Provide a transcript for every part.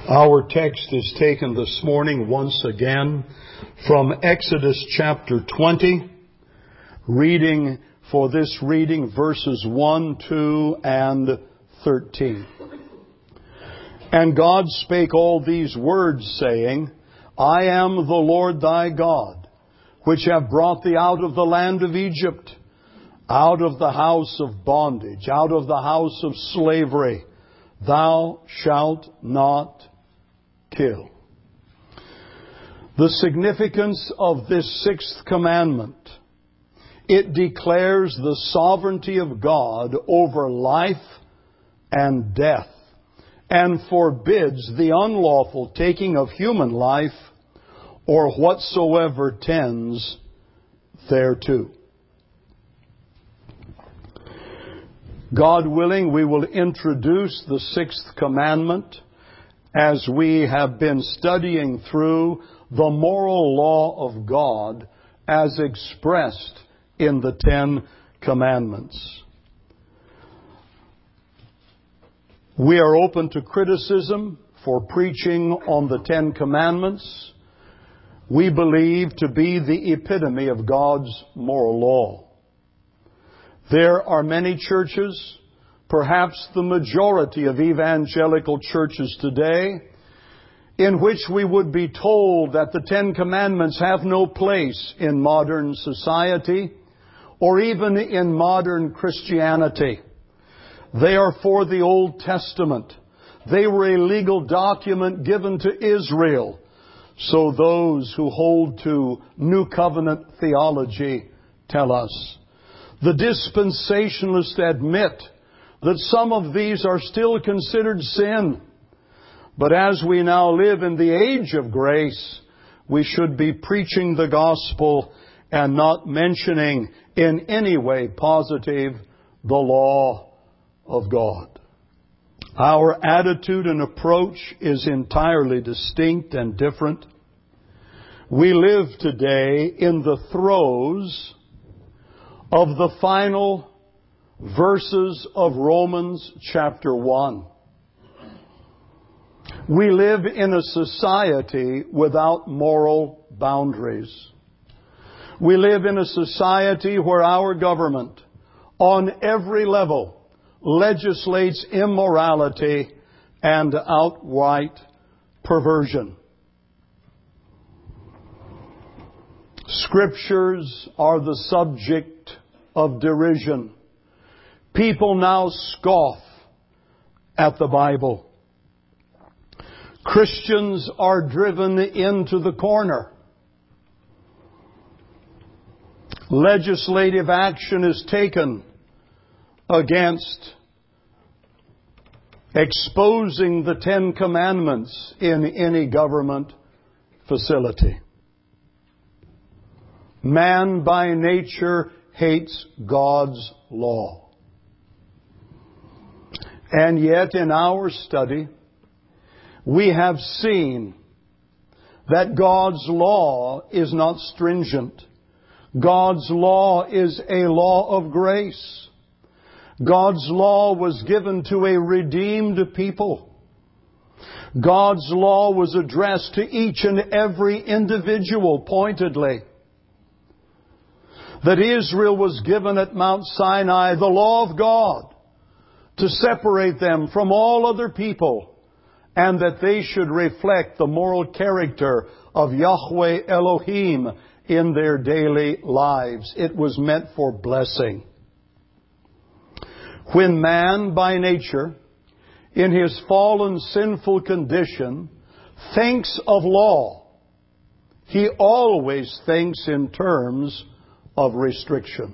Our text is taken this morning once again from Exodus chapter 20, reading verses 1, 2, and 13. And God spake all these words, saying, I am the Lord thy God, which have brought thee out of the land of Egypt, out of the house of bondage, out of the house of slavery. Thou shalt not kill. The significance of this sixth commandment: it declares the sovereignty of God over life and death, and forbids the unlawful taking of human life or whatsoever tends thereto. God willing, we will introduce the sixth commandment as we have been studying through the moral law of God as expressed in the Ten Commandments. We are open to criticism for preaching on the Ten Commandments. We believe to be the epitome of God's moral law. There are many churches, perhaps the majority of evangelical churches today, in which we would be told that the Ten Commandments have no place in modern society or even in modern Christianity. They are for the Old Testament. They were a legal document given to Israel. So those who hold to New Covenant theology tell us. The dispensationalists admit that some of these are still considered sin. But as we now live in the age of grace, we should be preaching the gospel and not mentioning in any way positive the law of God. Our attitude and approach is entirely distinct and different. We live today in the throes of the final verses of Romans chapter 1. We live in a society without moral boundaries. We live in a society where our government, on every level, legislates immorality and outright perversion. Scriptures are the subject of derision. People now scoff at the Bible. Christians are driven into the corner. Legislative action is taken against exposing the Ten Commandments in any government facility. Man by nature hates God's law. And yet in our study, we have seen that God's law is not stringent. God's law is a law of grace. God's law was given to a redeemed people. God's law was addressed to each and every individual pointedly. That Israel was given at Mount Sinai the law of God to separate them from all other people, and that they should reflect the moral character of Yahweh Elohim in their daily lives. It was meant for blessing. When man by nature, in his fallen sinful condition, thinks of law, he always thinks in terms of restriction.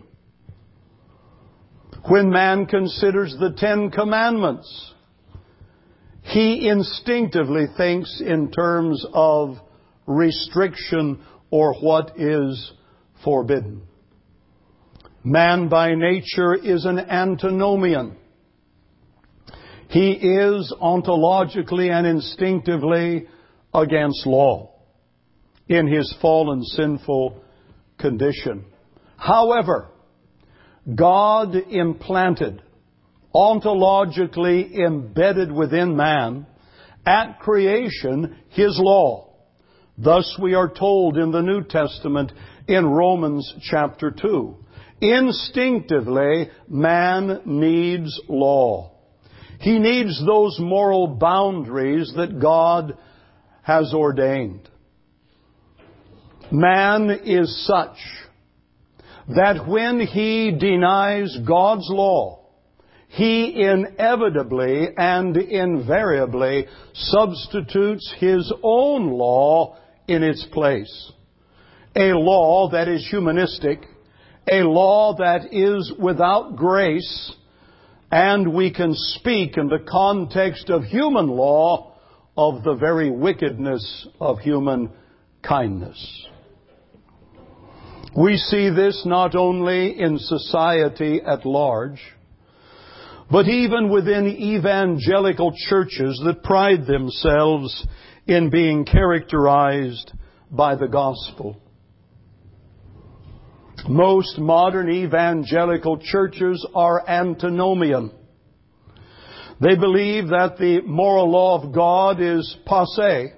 When man considers the Ten Commandments, he instinctively thinks in terms of restriction or what is forbidden. Man by nature is an antinomian. He is ontologically and instinctively against law in his fallen sinful condition. However, God implanted, ontologically embedded within man, at creation His law. Thus we are told in the New Testament in Romans chapter 2. Instinctively, man needs law. He needs those moral boundaries that God has ordained. Man is such that when he denies God's law, he inevitably and invariably substitutes his own law in its place. A law that is humanistic, a law that is without grace, and we can speak in the context of human law of the very wickedness of human kindness. We see this not only in society at large, but even within evangelical churches that pride themselves in being characterized by the gospel. Most modern evangelical churches are antinomian. They believe that the moral law of God is passé.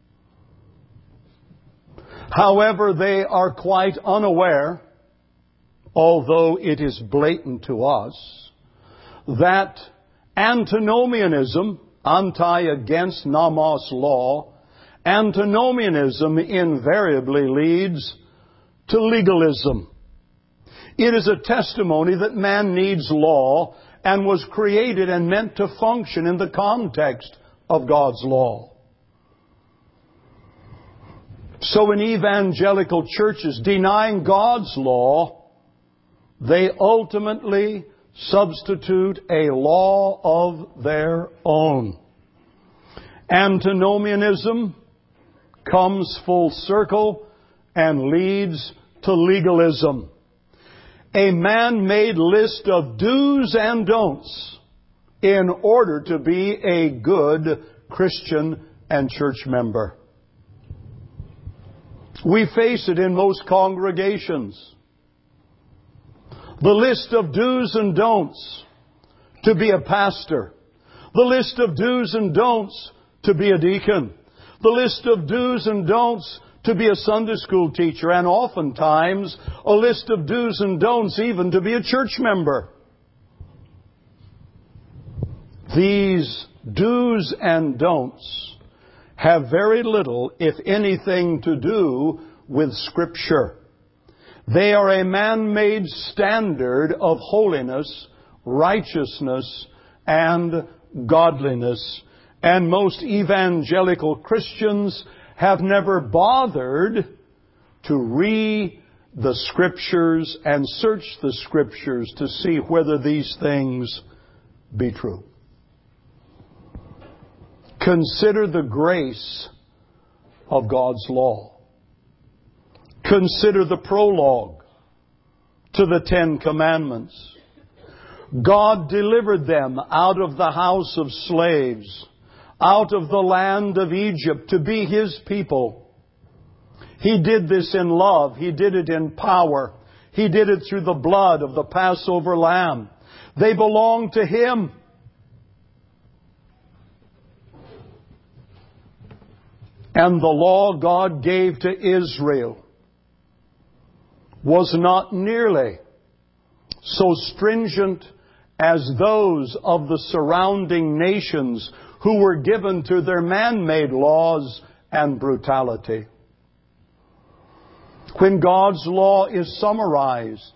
However, they are quite unaware, although it is blatant to us, that antinomianism, anti against nomos law, antinomianism invariably leads to legalism. It is a testimony that man needs law and was created and meant to function in the context of God's law. So in evangelical churches denying God's law, they ultimately substitute a law of their own. Antinomianism comes full circle and leads to legalism. A man-made list of do's and don'ts in order to be a good Christian and church member. We face it in most congregations. The list of do's and don'ts to be a pastor. The list of do's and don'ts to be a deacon. The list of do's and don'ts to be a Sunday school teacher. And oftentimes a list of do's and don'ts even to be a church member. These do's and don'ts have very little, if anything, to do with Scripture. They are a man-made standard of holiness, righteousness, and godliness. And most evangelical Christians have never bothered to read the Scriptures and search the Scriptures to see whether these things be true. Consider the grace of God's law. Consider the prologue to the Ten Commandments. God delivered them out of the house of slaves, out of the land of Egypt, to be His people. He did this in love. He did it in power. He did it through the blood of the Passover lamb. They belong to Him. And the law God gave to Israel was not nearly so stringent as those of the surrounding nations who were given to their man-made laws and brutality. When God's law is summarized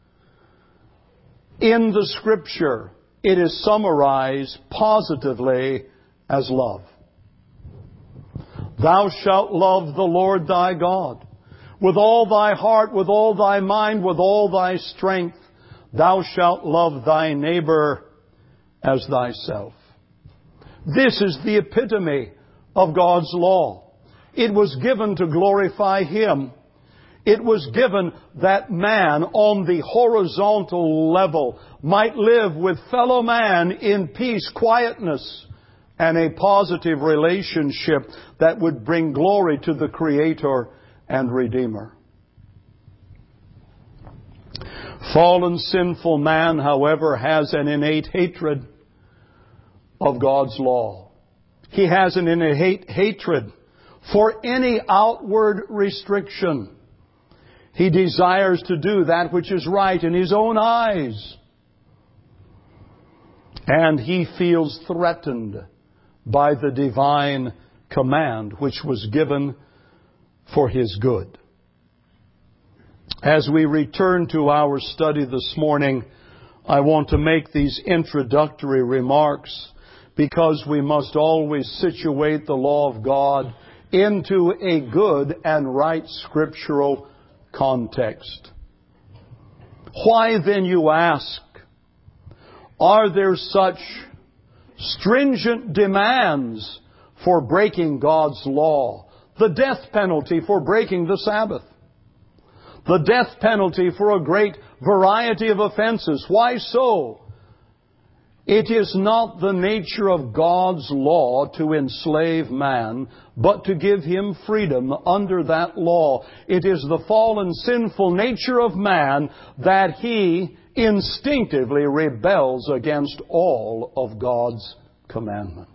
in the Scripture, it is summarized positively as love. Thou shalt love the Lord thy God with all thy heart, with all thy mind, with all thy strength. Thou shalt love thy neighbor as thyself. This is the epitome of God's law. It was given to glorify Him. It was given that man on the horizontal level might live with fellow man in peace, quietness, and a positive relationship that would bring glory to the Creator and Redeemer. Fallen, sinful man, however, has an innate hatred of God's law. He has an innate hatred for any outward restriction. He desires to do that which is right in his own eyes. And he feels threatened by the divine command which was given for his good. As we return to our study this morning, I want to make these introductory remarks because we must always situate the law of God into a good and right scriptural context. Why then, you ask, are there such stringent demands for breaking God's law? The death penalty for breaking the Sabbath. The death penalty for a great variety of offenses. Why so? It is not the nature of God's law to enslave man, but to give him freedom under that law. It is the fallen, sinful nature of man that he instinctively rebels against all of God's commandments.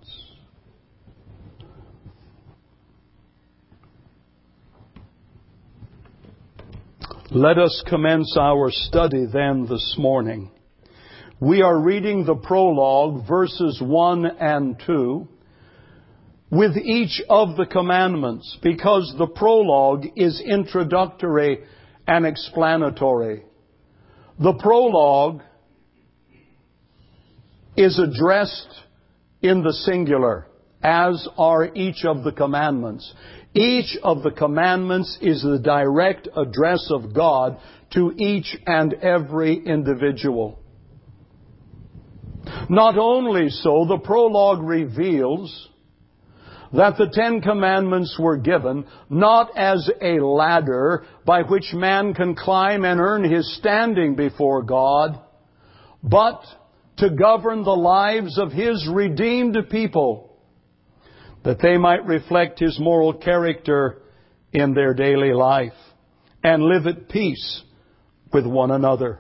Let us commence our study then this morning. We are reading the prologue, verses 1 and 2, with each of the commandments, because the prologue is introductory and explanatory. The prologue is addressed in the singular, as are each of the commandments. Each of the commandments is the direct address of God to each and every individual. Not only so, the prologue reveals that the Ten Commandments were given not as a ladder by which man can climb and earn his standing before God, but to govern the lives of His redeemed people, that they might reflect His moral character in their daily life and live at peace with one another.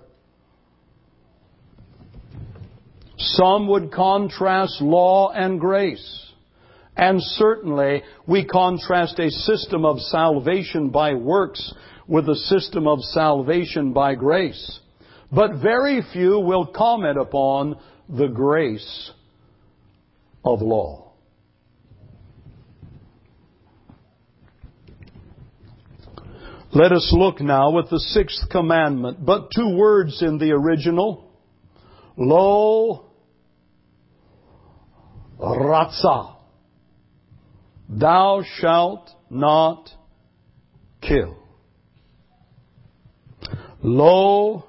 Some would contrast law and grace. And certainly we contrast a system of salvation by works with a system of salvation by grace. But very few will comment upon the grace of law. Let us look now at the sixth commandment, but two words in the original. Lo ratzah. Thou shalt not kill. Lo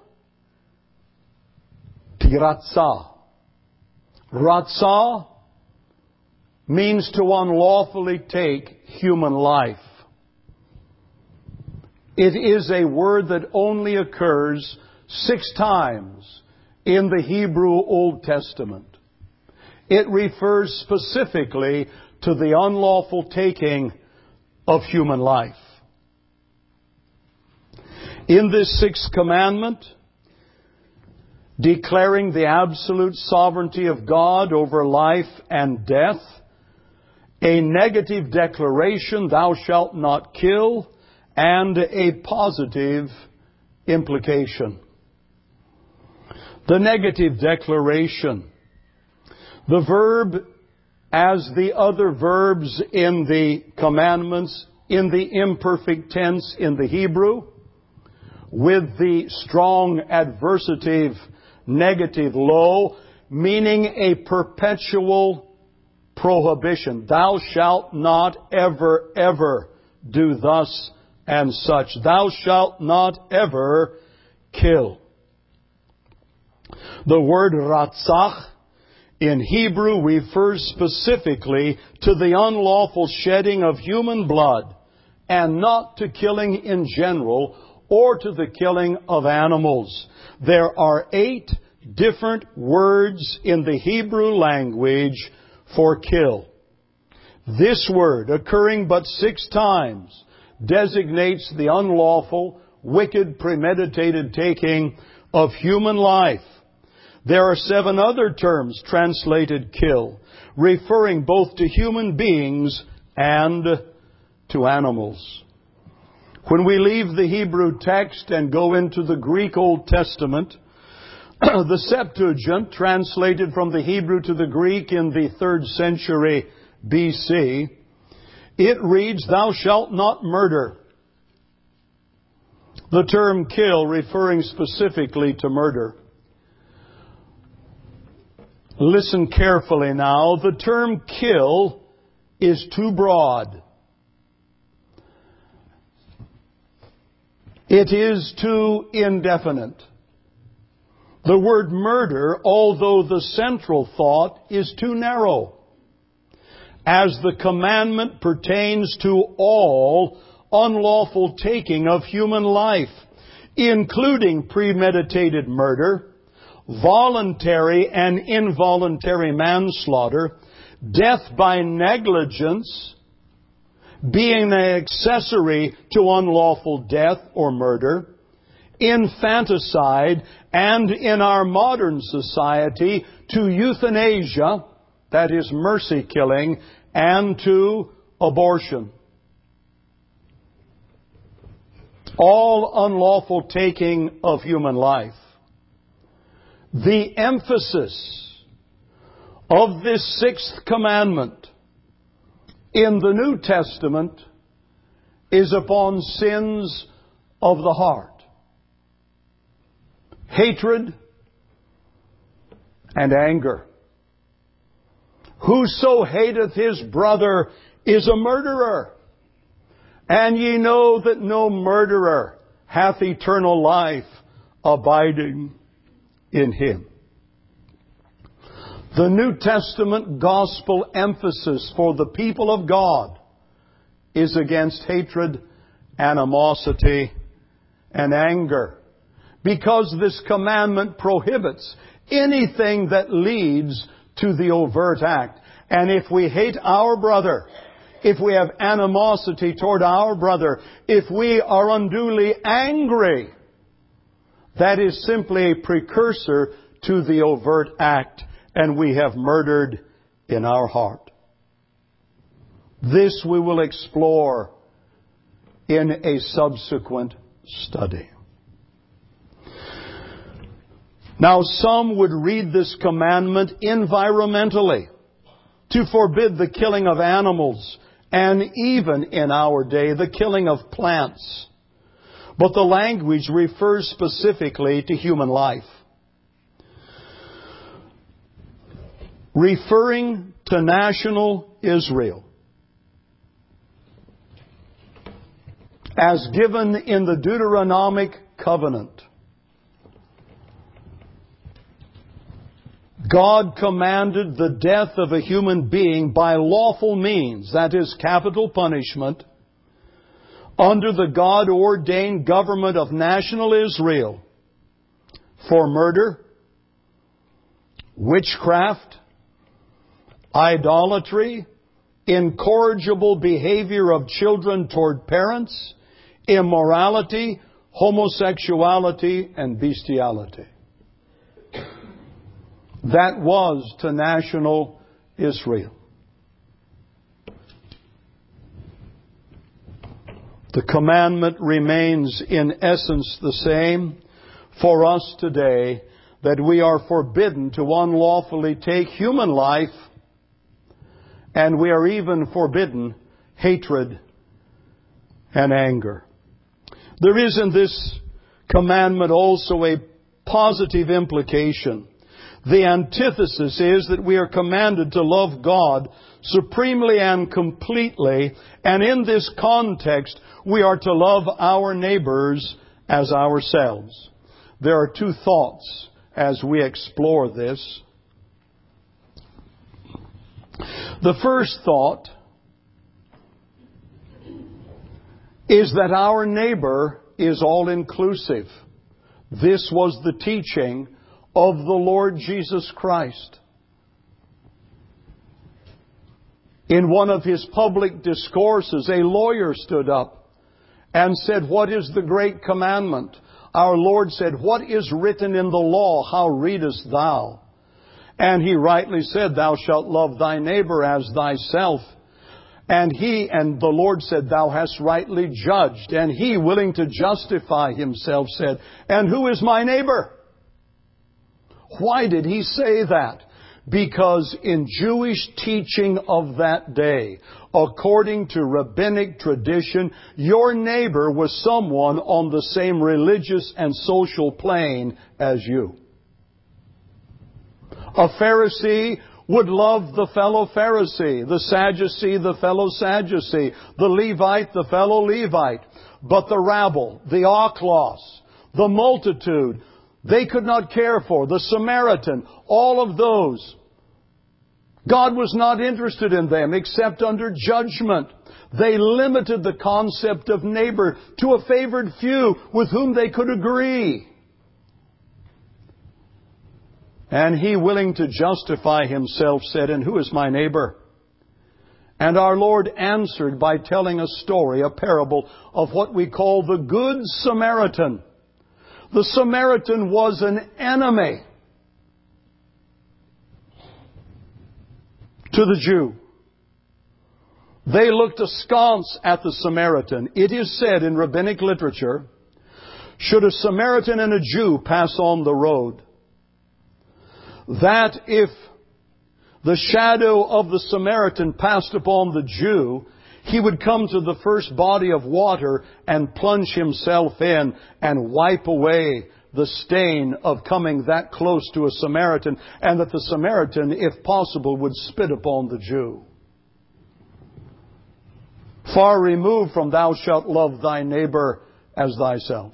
tiratzah. Ratzah means to unlawfully take human life. It is a word that only occurs 6 times in the Hebrew Old Testament. It refers specifically to the unlawful taking of human life. In this sixth commandment, declaring the absolute sovereignty of God over life and death, a negative declaration, thou shalt not kill, and a positive implication. The negative declaration. The verb, as the other verbs in the commandments, in the imperfect tense in the Hebrew, with the strong adversative negative lo, meaning a perpetual prohibition. Thou shalt not ever, ever do thus and such. Thou shalt not ever kill. The word ratzach in Hebrew refers specifically to the unlawful shedding of human blood and not to killing in general or to the killing of animals. There are 8 different words in the Hebrew language for kill. This word, occurring but 6 times, designates the unlawful, wicked, premeditated taking of human life. There are 7 other terms translated kill, referring both to human beings and to animals. When we leave the Hebrew text and go into the Greek Old Testament, the Septuagint, translated from the Hebrew to the Greek in the 3rd century BC, it reads, "Thou shalt not murder." The term kill referring specifically to murder. Listen carefully now. The term kill is too broad. It is too indefinite. The word murder, although the central thought, is too narrow, as the commandment pertains to all unlawful taking of human life, including premeditated murder, voluntary and involuntary manslaughter, death by negligence, being an accessory to unlawful death or murder, infanticide, and in our modern society, to euthanasia, that is mercy killing, and to abortion. All unlawful taking of human life. The emphasis of this 6th commandment in the New Testament is upon sins of the heart. Hatred and anger. Whoso hateth his brother is a murderer. And ye know that no murderer hath eternal life abiding in him. The New Testament gospel emphasis for the people of God is against hatred, animosity, and anger, because this commandment prohibits anything that leads to the overt act. And if we hate our brother, if we have animosity toward our brother, if we are unduly angry, that is simply a precursor to the overt act, and we have murdered in our heart. This we will explore in a subsequent study. Now, some would read this commandment environmentally, to forbid the killing of animals, and even in our day, the killing of plants. But the language refers specifically to human life. Referring to national Israel, as given in the Deuteronomic covenant, God commanded the death of a human being by lawful means, that is, capital punishment, under the God-ordained government of national Israel for murder, witchcraft, idolatry, incorrigible behavior of children toward parents, immorality, homosexuality, and bestiality. That was to national Israel. The commandment remains in essence the same for us today, that we are forbidden to unlawfully take human life, and we are even forbidden hatred and anger. There is in this commandment also a positive implication. The antithesis is that we are commanded to love God supremely and completely, and in this context, we are to love our neighbors as ourselves. There are two thoughts as we explore this. The first thought is that our neighbor is all-inclusive. This was the teaching of the Lord Jesus Christ. In one of His public discourses, a lawyer stood up and said, "What is the great commandment?" Our Lord said, "What is written in the law? How readest thou?" And He rightly said, Thou shalt love thy neighbor as thyself. And the Lord said, Thou hast rightly judged. And He, willing to justify Himself, said, And who is my neighbor? Why did He say that? Because in Jewish teaching of that day, according to rabbinic tradition, your neighbor was someone on the same religious and social plane as you. A Pharisee would love the fellow Pharisee, the Sadducee, the fellow Sadducee, the Levite, the fellow Levite. But the rabble, the oiklos, the multitude, they could not care for. The Samaritan, all of those. God was not interested in them except under judgment. They limited the concept of neighbor to a favored few with whom they could agree. And He, willing to justify Himself, said, And who is my neighbor? And our Lord answered by telling a story, a parable of what we call the Good Samaritan. The Samaritan was an enemy to the Jew. They looked askance at the Samaritan. It is said in rabbinic literature, should a Samaritan and a Jew pass on the road, that if the shadow of the Samaritan passed upon the Jew, he would come to the first body of water and plunge himself in and wipe away the stain of coming that close to a Samaritan, and that the Samaritan, if possible, would spit upon the Jew. Far removed from thou shalt love thy neighbor as thyself.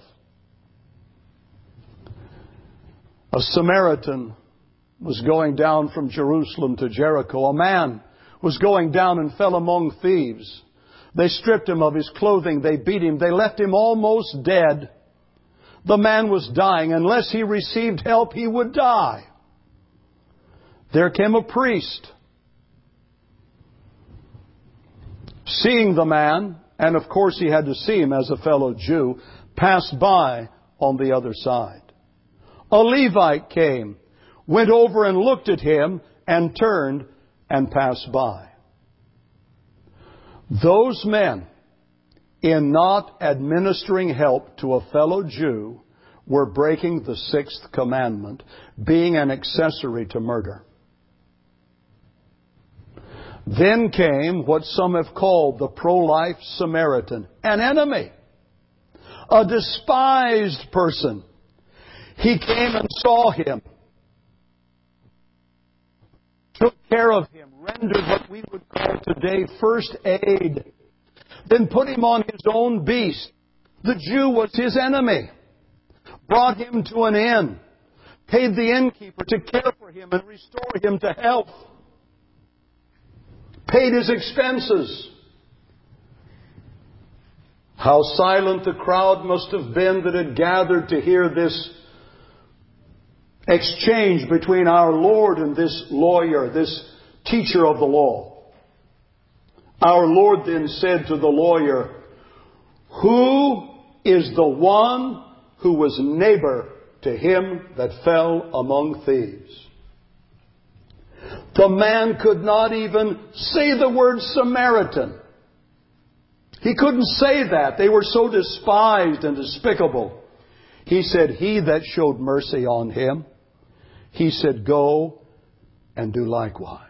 A Samaritan was going down from Jerusalem to Jericho. A man was going down and fell among thieves. They stripped him of his clothing. They beat him. They left him almost dead. The man was dying. Unless he received help, he would die. There came a priest. Seeing the man, and of course he had to see him as a fellow Jew, passed by on the other side. A Levite came, went over and looked at him, and turned and passed by. Those men, in not administering help to a fellow Jew, were breaking the sixth commandment, being an accessory to murder. Then came what some have called the pro-life Samaritan, an enemy, a despised person. He came and saw him, took care of him, rendered what we would call today first aid, then put him on his own beast. The Jew was his enemy. Brought him to an inn, paid the innkeeper to care for him and restore him to health, paid his expenses. How silent the crowd must have been that had gathered to hear this exchange between our Lord and this lawyer, this teacher of the law. Our Lord then said to the lawyer, Who is the one who was neighbor to him that fell among thieves? The man could not even say the word Samaritan. He couldn't say that. They were so despised and despicable. He said, He that showed mercy on him, He said, Go and do likewise.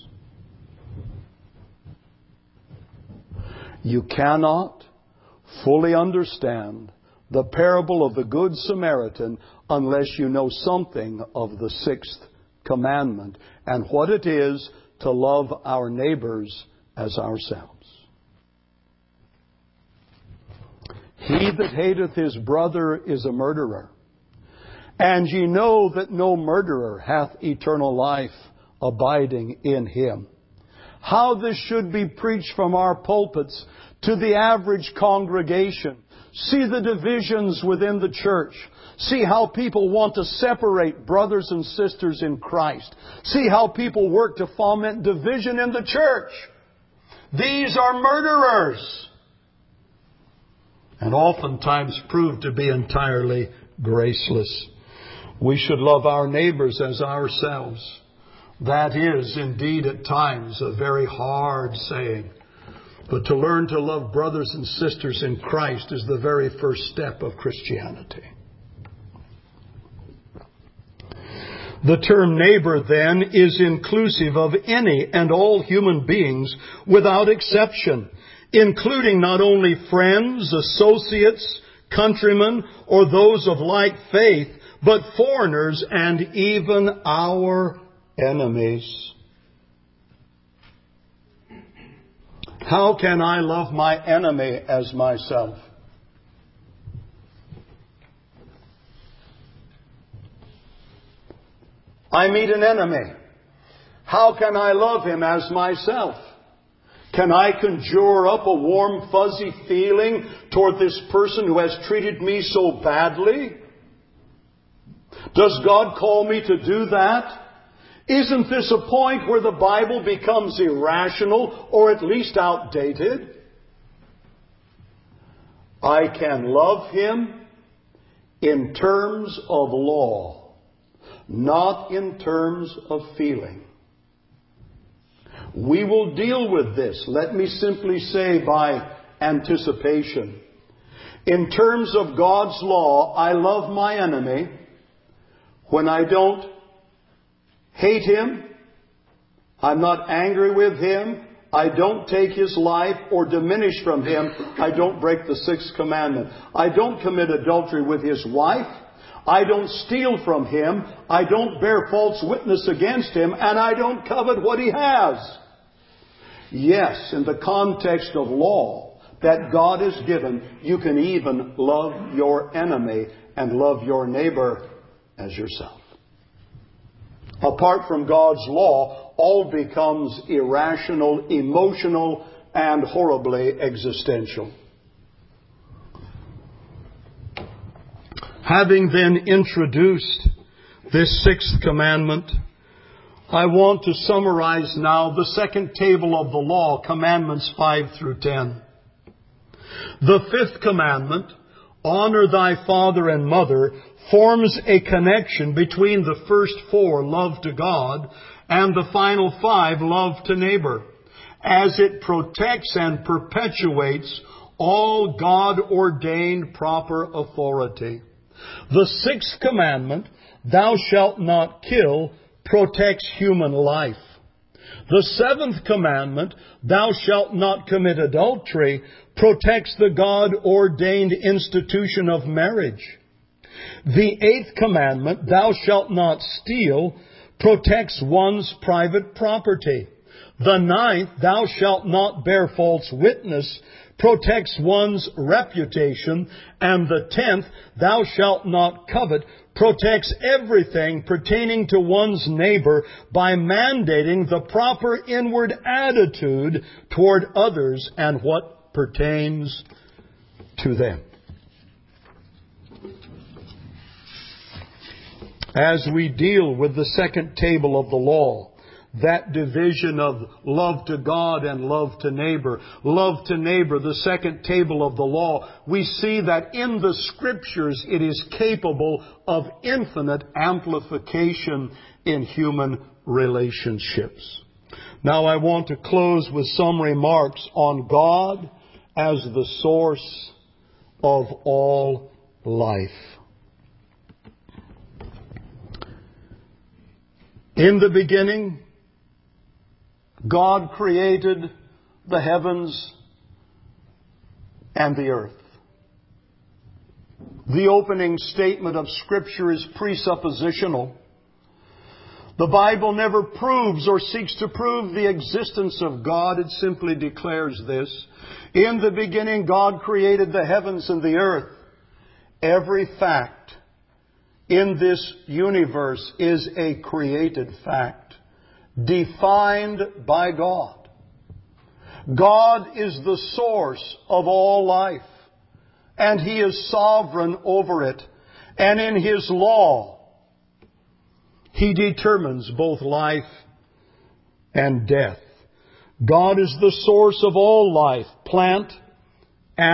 You cannot fully understand the parable of the Good Samaritan unless you know something of the sixth commandment and what it is to love our neighbors as ourselves. He that hateth his brother is a murderer. And ye know that no murderer hath eternal life abiding in him. How this should be preached from our pulpits to the average congregation. See the divisions within the church. See how people want to separate brothers and sisters in Christ. See how people work to foment division in the church. These are murderers. And oftentimes prove to be entirely graceless. We should love our neighbors as ourselves. That is indeed at times a very hard saying. But to learn to love brothers and sisters in Christ is the very first step of Christianity. The term neighbor, then, is inclusive of any and all human beings without exception, including not only friends, associates, countrymen, or those of like faith, but foreigners and even our enemies. How can I love my enemy as myself? I meet an enemy. How can I love him as myself? Can I conjure up a warm, fuzzy feeling toward this person who has treated me so badly? Does God call me to do that? Isn't this a point where the Bible becomes irrational or at least outdated? I can love him in terms of law, not in terms of feeling. We will deal with this, let me simply say by anticipation. In terms of God's law, I love my enemy when I don't hate him, I'm not angry with him, I don't take his life or diminish from him, I don't break the sixth commandment. I don't commit adultery with his wife, I don't steal from him, I don't bear false witness against him, and I don't covet what he has. Yes, in the context of law that God has given, you can even love your enemy and love your neighbor as yourself. Apart from God's law, all becomes irrational, emotional, and horribly existential. Having then introduced this sixth commandment, I want to summarize now the second table of the law, commandments 5 through 10. The fifth commandment, honor thy father and mother, forms a connection between the first 4, love to God, and the final 5, love to neighbor, as it protects and perpetuates all God-ordained proper authority. The sixth commandment, thou shalt not kill, protects human life. The seventh commandment, thou shalt not commit adultery, protects the God-ordained institution of marriage. The eighth commandment, thou shalt not steal, protects one's private property. The ninth, thou shalt not bear false witness, protects one's reputation. And the 10th, thou shalt not covet, protects everything pertaining to one's neighbor by mandating the proper inward attitude toward others and what pertains to them. As we deal with the second table of the law, that division of love to God and love to neighbor, the second table of the law, we see that in the Scriptures it is capable of infinite amplification in human relationships. Now I want to close with some remarks on God as the source of all life. In the beginning, God created the heavens and the earth. The opening statement of Scripture is presuppositional. The Bible never proves or seeks to prove the existence of God. It simply declares this. In the beginning, God created the heavens and the earth. Every fact in this universe is a created fact, defined by God. God is the source of all life, and He is sovereign over it. And in His law, He determines both life and death. God is the source of all life, plant,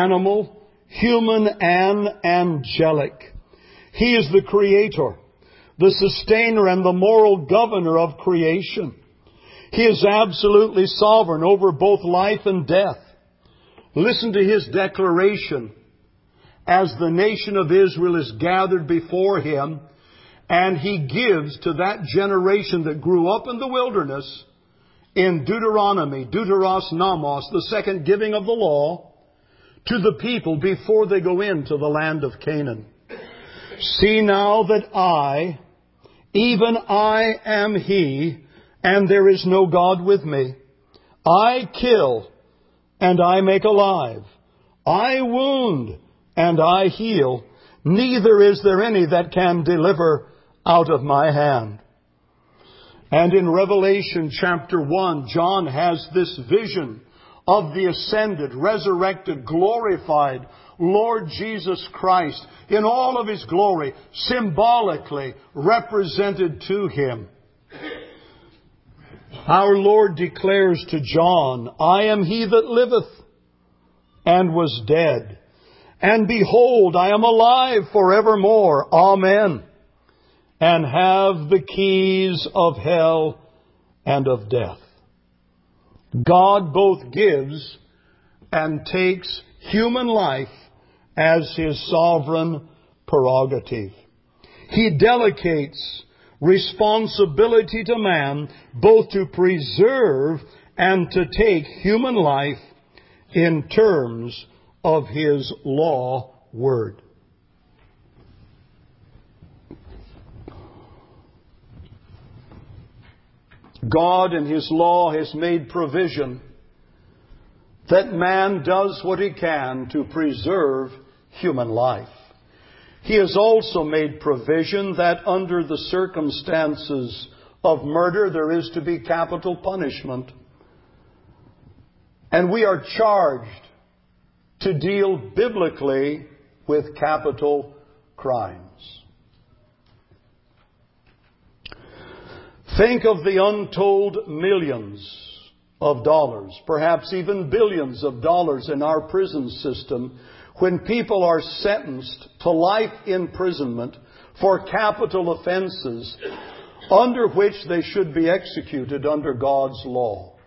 animal, human, and angelic. He is the Creator. the sustainer and the moral governor of creation. He is absolutely sovereign over both life and death. Listen to His declaration as the nation of Israel is gathered before Him, and He gives to that generation that grew up in the wilderness in Deuteronomy, Deuteros Nomos, the second giving of the law, to the people before they go into the land of Canaan. See now that I, even I am He, and there is no God with me. I kill, and I make alive. I wound, and I heal. Neither is there any that can deliver out of my hand. And in Revelation chapter 1, John has this vision of the ascended, resurrected, glorified Lord Jesus Christ in all of His glory, symbolically represented to Him. Our Lord declares to John, I am He that liveth and was dead. And behold, I am alive forevermore. Amen. And have the keys of hell and of death. God both gives and takes human life as His sovereign prerogative. He delegates responsibility to man both to preserve and to take human life in terms of His law word. God in His law has made provision that man does what he can to preserve human life. He has also made provision that under the circumstances of murder there is to be capital punishment. And we are charged to deal biblically with capital crimes. Think of the untold millions of dollars, perhaps even billions of dollars in our prison system when people are sentenced to life imprisonment for capital offenses under which they should be executed under God's law.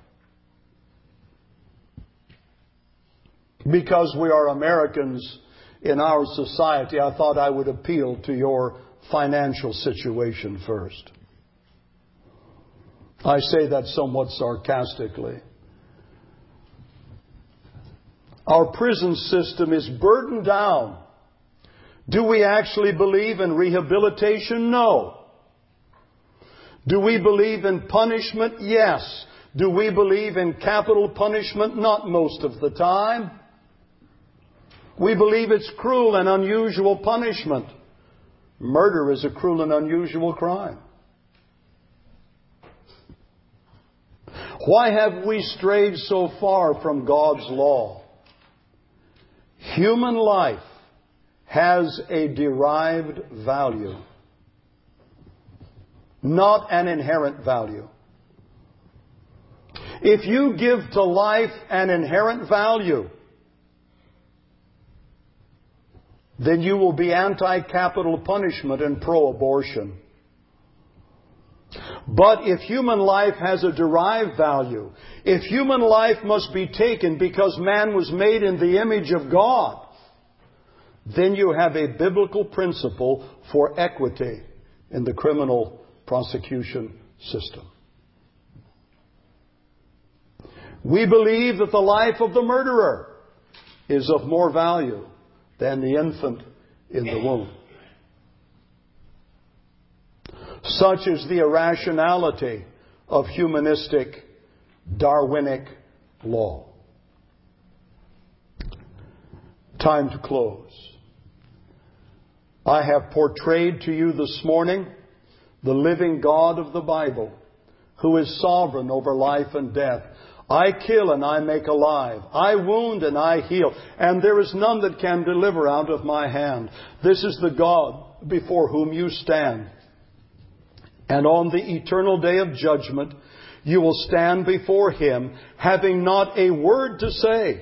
Because we are Americans in our society, I thought I would appeal to your financial situation first. I say that somewhat sarcastically. Our prison system is burdened down. Do we actually believe in rehabilitation? No. Do we believe in punishment? Yes. Do we believe in capital punishment? Not most of the time. We believe it's cruel and unusual punishment. Murder is a cruel and unusual crime. Why have we strayed so far from God's law? Human life has a derived value, not an inherent value. If you give to life an inherent value, then you will be anti-capital punishment and pro-abortion. But if human life has a derived value, if human life must be taken because man was made in the image of God, then you have a biblical principle for equity in the criminal prosecution system. We believe that the life of the murderer is of more value than the infant in the womb. Such is the irrationality of humanistic Darwinic law. Time to close. I have portrayed to you this morning the living God of the Bible, who is sovereign over life and death. I kill and I make alive. I wound and I heal. And there is none that can deliver out of my hand. This is the God before whom you stand. And on the eternal day of judgment, you will stand before Him, having not a word to say,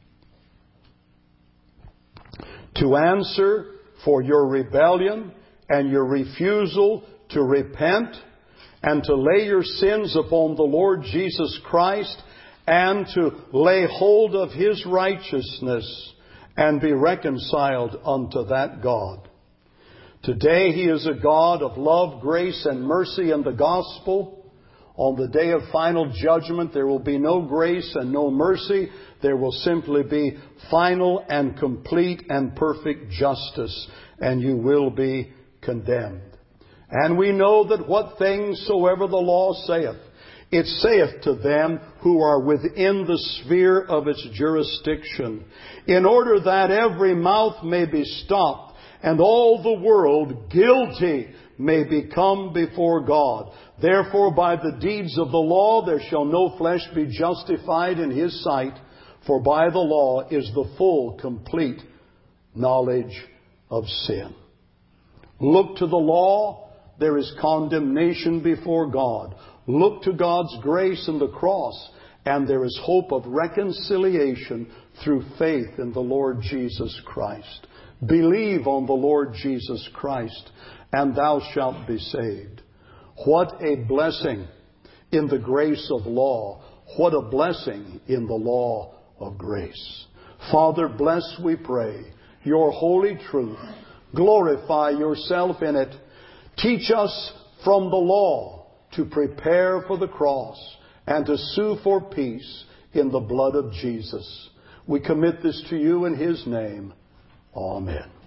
to answer for your rebellion and your refusal to repent and to lay your sins upon the Lord Jesus Christ and to lay hold of His righteousness and be reconciled unto that God. Today He is a God of love, grace, and mercy in the gospel. On the day of final judgment, there will be no grace and no mercy. There will simply be final and complete and perfect justice, and you will be condemned. And we know that what things soever the law saith, it saith to them who are within the sphere of its jurisdiction, in order that every mouth may be stopped, and all the world guilty may become before God. Therefore, by the deeds of the law there shall no flesh be justified in His sight, for by the law is the full, complete knowledge of sin. Look to the law, there is condemnation before God. Look to God's grace and the cross, and there is hope of reconciliation through faith in the Lord Jesus Christ. Believe on the Lord Jesus Christ, and thou shalt be saved. What a blessing in the grace of law. What a blessing in the law of grace. Father, bless, we pray, your holy truth. Glorify yourself in it. Teach us from the law to prepare for the cross and to sue for peace in the blood of Jesus. We commit this to you in His name. Amen.